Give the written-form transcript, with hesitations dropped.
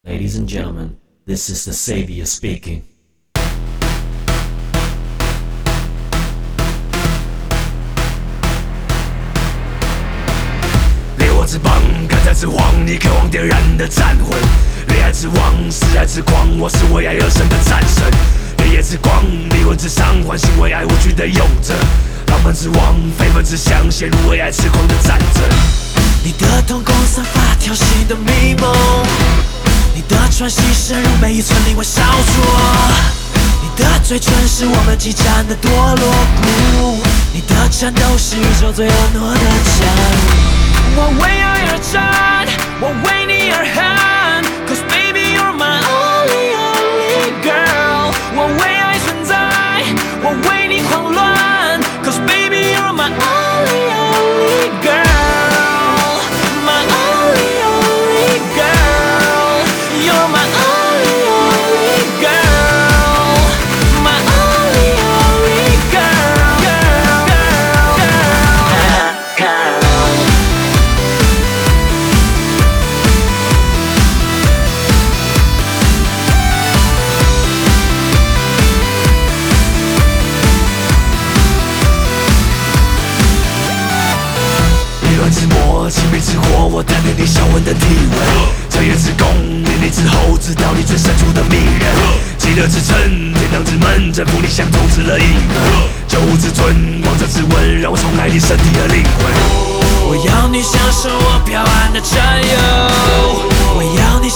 Ladies and gentlemen, this is the Savior speaking. 烈火之棒，看在之荒，你渴望点燃的战魂。恋爱之王，是爱之狂，我是为爱而生的战神。烈焰之光，灵魂之伤，唤醒为爱无惧的勇者。浪漫之王，非分之想，陷入为爱痴狂的战争。 你的瞳孔散发挑衅的迷蒙，你的喘息深入每一寸灵魂烧灼，你的嘴唇是我们激战的多锣鼓，你的战斗是宇宙最婀娜的降临。我为爱而战，我为你而喊 ，Cause baby you're my only only girl。我为爱存在，我为你狂乱 ，Cause baby you're my only only girl。My only only girl, you're my only only girl, my only only girl, girl, girl, girl. 迷乱之魔，情迷之火，我贪恋你销魂的体温。彻夜之弓，炼你之后，知道你最深处的迷人。极乐之城，天堂之门，征服你想统治了一个。九五之尊，王者之吻，让我宠爱你身体和灵魂。 我要你享受我彪悍的占有，我要你